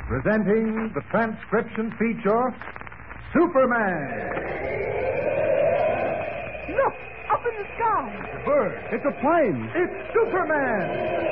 Presenting the transcription feature, Superman. Look, up in the sky. It's a bird. It's a plane. It's Superman.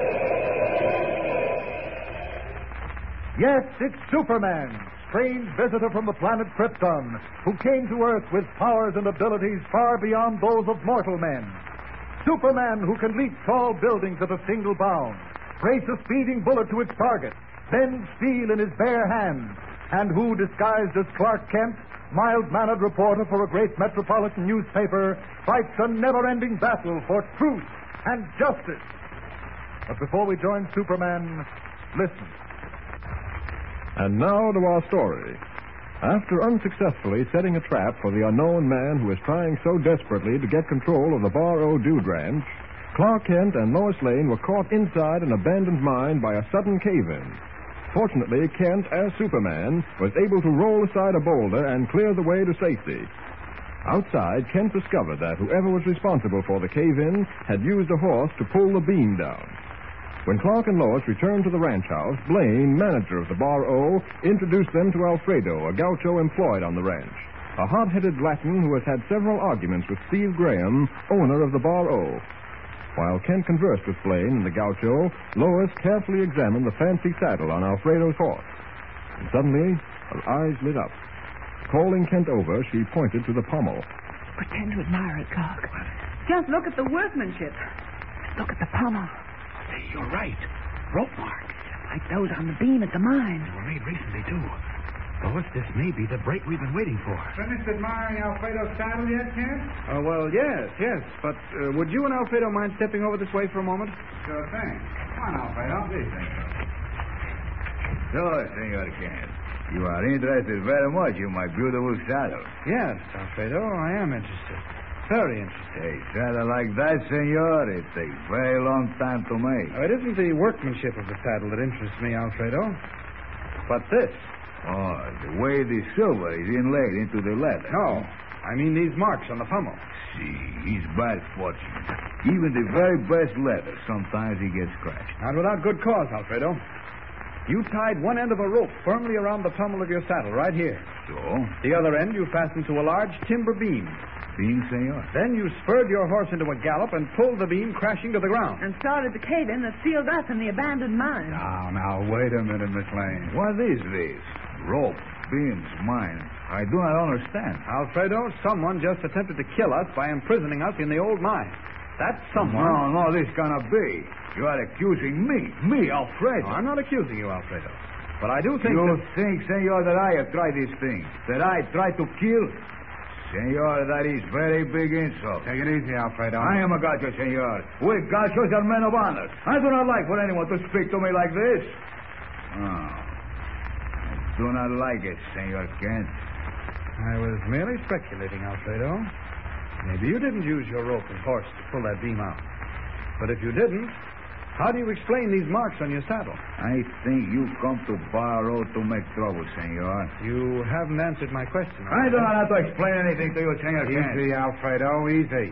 Yes, it's Superman, strange visitor from the planet Krypton, who came to Earth with powers and abilities far beyond those of mortal men. Superman who can leap tall buildings at a single bound, race a speeding bullet to its target, bend steel in his bare hands, and who, disguised as Clark Kent, mild-mannered reporter for a great metropolitan newspaper, fights a never-ending battle for truth and justice. But before we join Superman, listen. And now to our story. After unsuccessfully setting a trap for the unknown man who is trying so desperately to get control of the Bar O Dude Ranch, Clark Kent and Lois Lane were caught inside an abandoned mine by a sudden cave-in. Fortunately, Kent, as Superman, was able to roll aside a boulder and clear the way to safety. Outside, Kent discovered that whoever was responsible for the cave-in had used a horse to pull the beam down. When Clark and Lois returned to the ranch house, Blaine, manager of the Bar O, introduced them to Alfredo, a gaucho employed on the ranch, a hot-headed Latin who has had several arguments with Steve Graham, owner of the Bar O. While Kent conversed with Blaine and the gaucho, Lois carefully examined the fancy saddle on Alfredo's horse. And suddenly, her eyes lit up. Calling Kent over, she pointed to the pommel. Pretend to admire it, Clark. Just look at the workmanship. Look at the pommel. Hey, you're right. Rope marks. Like those on the beam at the mine. They were made recently, too. Lois, this may be the break we've been waiting for. Finished admiring Alfredo's saddle yet, Kent? Well, yes. But would you and Alfredo mind stepping over this way for a moment? Sure thing. Come on, Alfredo. So, Senor Kent, you are interested very much in my beautiful saddle. Yes, Alfredo, I am interested. Very interested. A saddle like that, senor, it takes very long time to make. It isn't the workmanship of the saddle that interests me, Alfredo, but this. Oh, the way the silver is inlaid into the leather. No, I mean these marks on the pommel. See, he's bad fortune. Even the very best leather, sometimes he gets scratched. Not without good cause, Alfredo. You tied one end of a rope firmly around the pommel of your saddle right here. So? The other end you fastened to a large timber beam. Beam, senor? Then you spurred your horse into a gallop and pulled the beam crashing to the ground. And started the cave-in that sealed us in the abandoned mine. Now, wait a minute, Miss Lane. What is this? Rope, beams, mine. I do not understand. Alfredo, someone just attempted to kill us by imprisoning us in the old mine. That someone... No, this cannot be. You are accusing me, Alfredo. No, I'm not accusing you, Alfredo. But I do think You think, senor, that I have tried this thing? That I tried to kill? Senor, that is very big insult. Take it easy, Alfredo. I am a gaucho, senor. We gauchos are men of honor. I do not like for anyone to speak to me like this. Oh. I do not like it, Senor Kent. I was merely speculating, Alfredo. Maybe you didn't use your rope and horse to pull that beam out. But if you didn't, how do you explain these marks on your saddle? I think you come to Bar O to make trouble, senor. You haven't answered my question. I do not have to explain anything to you, Senor Kent. Easy, Alfredo, easy.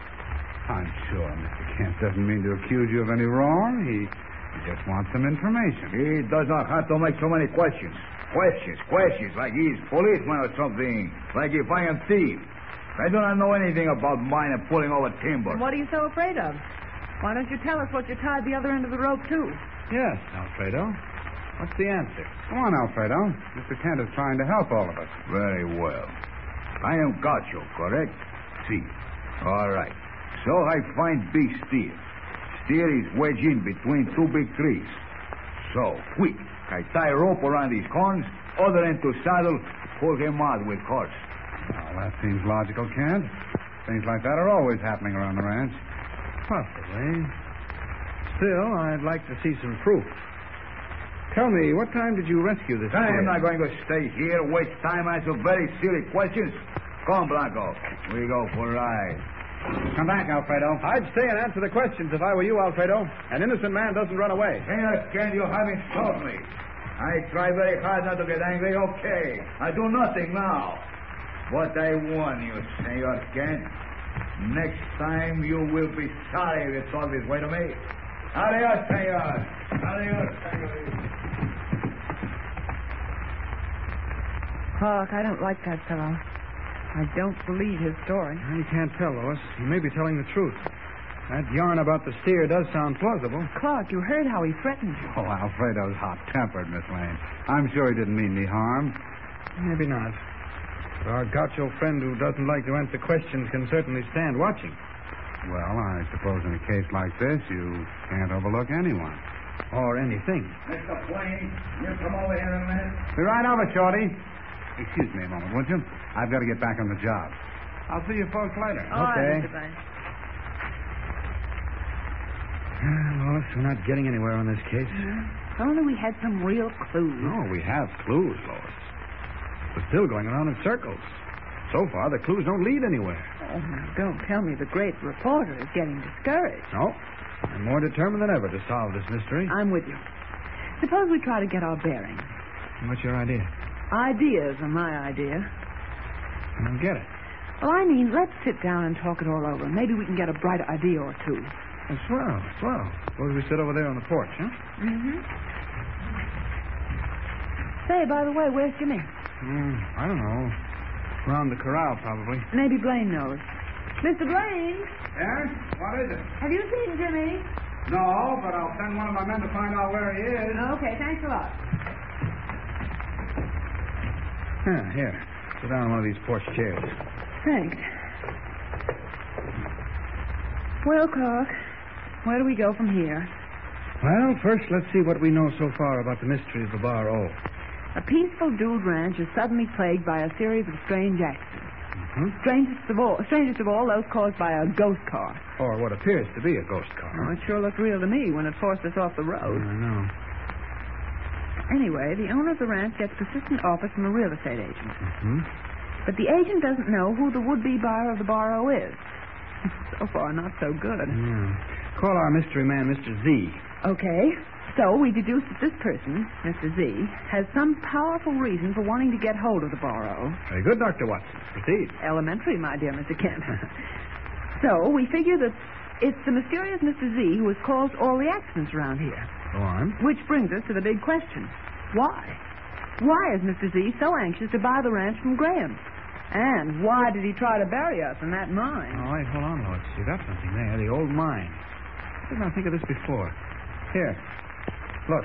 I'm sure Mr. Kent doesn't mean to accuse you of any wrong. He just wants some information. He does not have to make so many questions. Questions, like he's policeman or something. Like if I am thief. I do not know anything about mine and pulling over timber. And what are you so afraid of? Why don't you tell us what you tied the other end of the rope to? Yes, Alfredo. What's the answer? Come on, Alfredo. Mr. Kent is trying to help all of us. Very well. I am gaucho, correct? See. All right. So I find big steer. Steer is wedged in between two big trees. So, quick. I tie a rope around his horns, other end to saddle, pull him out with horse. Well, that seems logical, Kent. Things like that are always happening around the ranch. Possibly. Still, I'd like to see some proof. Tell me, what time did you rescue this I am steer? not going to stay here, waste time, answer very silly questions. Come, Blanco. We go for a ride. Come back, Alfredo. I'd stay and answer the questions if I were you, Alfredo. An innocent man doesn't run away. Senor Kent, you have insulted me. I try very hard not to get angry, okay. I do nothing now. But I warn you, Senor Kent, next time you will be sorry you talk this way to me. Adios, senor. Adios, senor. Clark, I don't like that fellow. I don't believe his story. You can't tell, Lois. He may be telling the truth. That yarn about the steer does sound plausible. Clark, you heard how he threatened you. Oh, Alfredo's hot-tempered, Miss Lane. I'm sure he didn't mean any harm. Maybe not. But our gaucho friend who doesn't like to answer questions can certainly stand watching. Well, I suppose in a case like this, you can't overlook anyone. Or anything. Mr. Blaine, you come over here a minute. Be right over, Shorty. Excuse me a moment, would you? I've got to get back on the job. I'll see you folks later. All Okay. right, Mr. Blaine. Lois, we're not getting anywhere on this case. If only we had some real clues. No, we have clues, Lois. We're still going around in circles. So far, the clues don't lead anywhere. Oh, now, don't tell me the great reporter is getting discouraged. No. I'm more determined than ever to solve this mystery. I'm with you. Suppose we try to get our bearings. What's your idea? Ideas are my idea. I don't get it. Well, I mean, let's sit down and talk it all over. Maybe we can get a bright idea or two. Oh, swell, swell. Suppose we sit over there on the porch, huh? Mm-hmm. Say, by the way, where's Jimmy? I don't know. Around the corral, probably. Maybe Blaine knows. Mr. Blaine, Yes? What is it? have you seen Jimmy? No, but I'll send one of my men to find out where he is. Okay, thanks a lot. Here. Sit down on one of these porch chairs. Thanks. Well, Clark, where do we go from here? Well, first, let's see what we know so far about the mystery of the Bar O. A peaceful dude ranch is suddenly plagued by a series of strange accidents. Strangest of all, those caused by a ghost car. Or what appears to be a ghost car. Oh, it sure looked real to me when it forced us off the road. I know. Anyway, the owner of the ranch gets persistent offers from a real estate agent. Hmm? But the agent doesn't know who the would-be buyer of the Bar O is. So far, not so good. Yeah. Call our mystery man Mr. Z. Okay, so we deduce that this person, Mr. Z, has some powerful reason for wanting to get hold of the Bar O. Very good, Dr. Watson. Proceed. Elementary, my dear Mr. Kent. So we figure that it's the mysterious Mr. Z who has caused all the accidents around here. Go on. Which brings us to the big question. Why? Why is Mr. Z so anxious to buy the ranch from Graham? And why did he try to bury us in that mine? All right, hold on, Lois. You got something there. The old mine. I did not think of this before. Here. Look.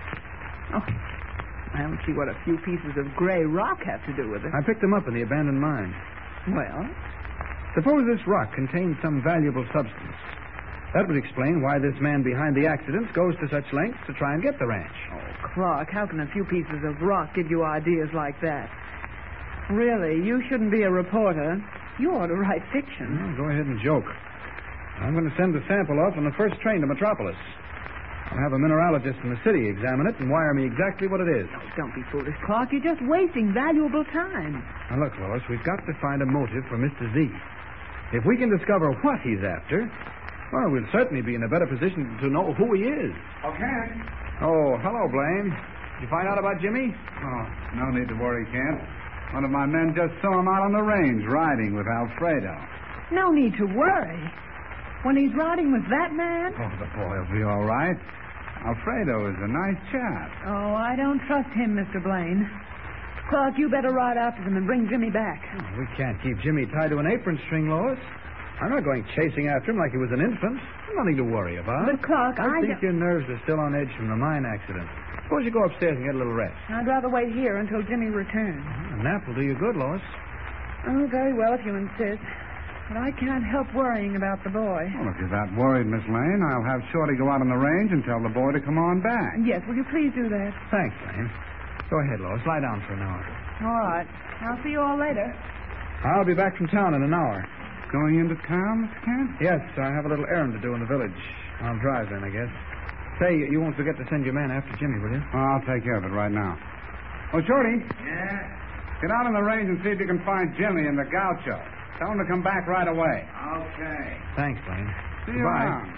Oh, I don't see what a few pieces of gray rock have to do with it. I picked them up in the abandoned mine. Well, Suppose this rock contains some valuable substance. That would explain why this man behind the accidents goes to such lengths to try and get the ranch. oh, Clark, how can a few pieces of rock give you ideas like that? Really, you shouldn't be a reporter. You ought to write fiction. Well, go ahead and joke. I'm going to send the sample off on the first train to Metropolis. I'll have a mineralogist in the city examine it and wire me exactly what it is. Oh, don't be foolish, Clark. You're just wasting valuable time. Now, look, Lois, we've got to find a motive for Mr. Z. If we can discover what he's after, well, we'll certainly be in a better position to know who he is. Okay. Oh, hello, Blaine. Did you find out about Jimmy? Oh, no need to worry, Kent. One of my men just saw him out on the range riding with Alfredo. No need to worry. When he's riding with that man? Oh, the boy will be all right. Alfredo is a nice chap. Oh, I don't trust him, Mr. Blaine. Clark, you better ride after them and bring Jimmy back. Oh, we can't keep Jimmy tied to an apron string, Lois. I'm not going chasing after him like he was an infant. Nothing to worry about. But, Clark, I think don't- your nerves are still on edge from the mine accident. Suppose you go upstairs and get a little rest. I'd rather wait here until Jimmy returns. A nap will do you good, Lois. Oh, very well, if you insist. But I can't help worrying about the boy. Well, if you're that worried, Miss Lane, I'll have Shorty go out on the range and tell the boy to come on back. Yes, will you please do that? Thanks, Blaine. Go ahead, Lois. Lie down for an hour. All right. I'll see you all later. I'll be back from town in an hour. Going into town, Mr. Kent? Yes, I have a little errand to do in the village. I'll drive then, I guess. Say, you won't forget to send your man after Jimmy, will you? Oh, I'll take care of it right now. Oh, Shorty. Yeah? Get out on the range and see if you can find Jimmy and the gaucho. Tell him to come back right away. Okay. Thanks, Blaine. See you Goodbye. around.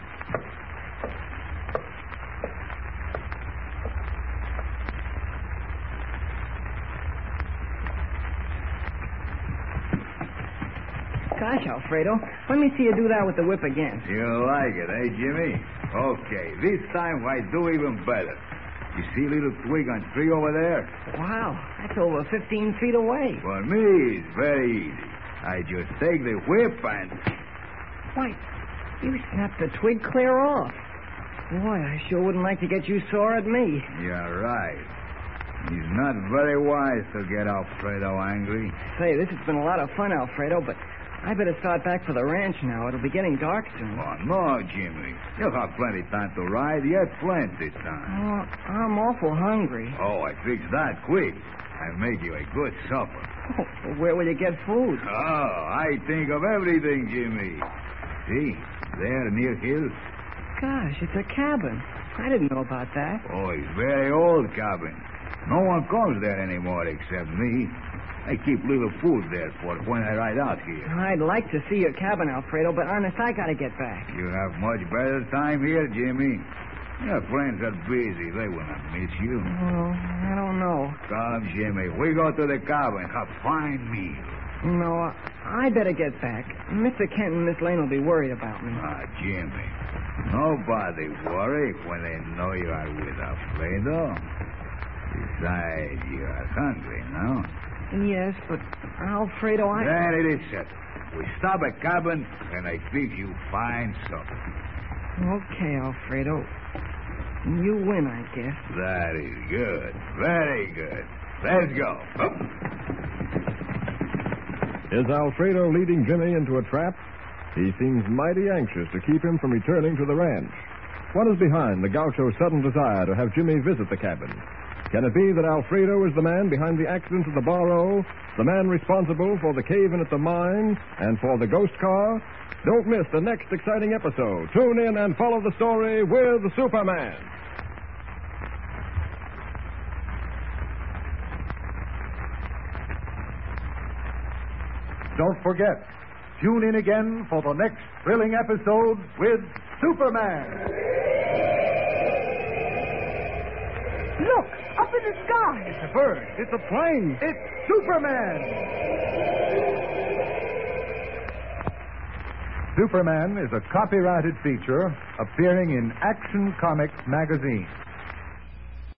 Gosh, Alfredo, let me see you do that with the whip again. You like it, eh, Jimmy? Okay, this time I do even better. You see a little twig on tree over there? Wow, that's over 15 feet away. For me, it's very easy. I just take the whip and... Why, you snapped the twig clear off. Boy, I sure wouldn't like to get you sore at me. You're right. He's not very wise to get Alfredo angry. Say, this has been a lot of fun, Alfredo, but I better start back for the ranch now. It'll be getting dark soon. Oh, no, Jimmy. You'll have plenty time to ride. Yet plenty time. Oh, I'm awful hungry. Oh, I fixed that quick. I made you a good supper. Oh, well, where will you get food? Oh, I think of everything, Jimmy. See, there near Hill. Gosh, it's a cabin. I didn't know about that. Oh, it's very old cabin. No one comes there anymore except me. I keep little food there for when I ride out here. I'd like to see your cabin, Alfredo, but honest, I gotta get back. You have much better time here, Jimmy. Your friends are busy. They will not miss you. Oh, I don't know. Come, Jimmy. We go to the cabin. Have fine meal. No, I better get back. Mr. Kent and Miss Lane will be worried about me. Ah, Jimmy. Nobody worry when they know you are with Alfredo. Besides, you are hungry, no? Yes, but Alfredo, Then it is settled. We stop at cabin, and I fix you fine supper. Okay, Alfredo. You win, I guess. That is good. Very good. Let's go. Up. Is Alfredo leading Jimmy into a trap? He seems mighty anxious to keep him from returning to the ranch. What is behind the gaucho's sudden desire to have Jimmy visit the cabin? Can it be that Alfredo is the man behind the accident at the Bar O, the man responsible for the cave-in at the mine, and for the ghost car? Don't miss the next exciting episode. Tune in and follow the story with Superman. Don't forget, tune in again for the next thrilling episode with Superman. Look, up in the sky. It's a bird. It's a plane. It's Superman. Superman is a copyrighted feature appearing in Action Comics magazine.